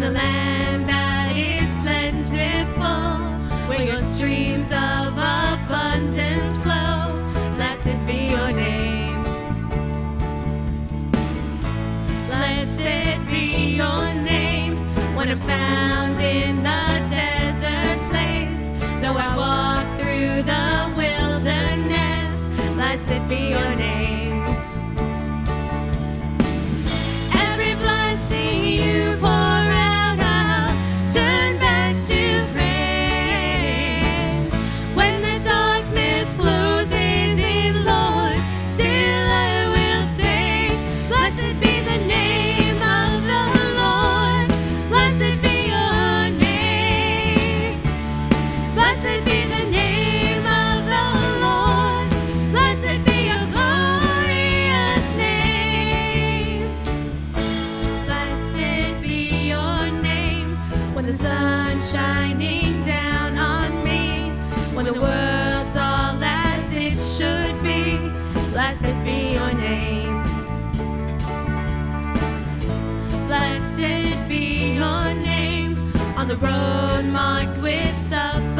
the land that is plentiful, where your streams of abundance flow. Blessed be your name. Blessed be your name. When I'm found in the desert place, though I walk through the wilderness, blessed be your name. Every blessing you pour out, I'll turn back to praise. When the darkness closes in, Lord, still I will say, blessed be the name of the Lord. Blessed be your name. Blessed be the name of the Lord. Blessed be your glorious name. Blessed be your name. When the sun's shining down on me, when the world's all as it should be, blessed be your name. Blessed be your name. On the road marked with suffering,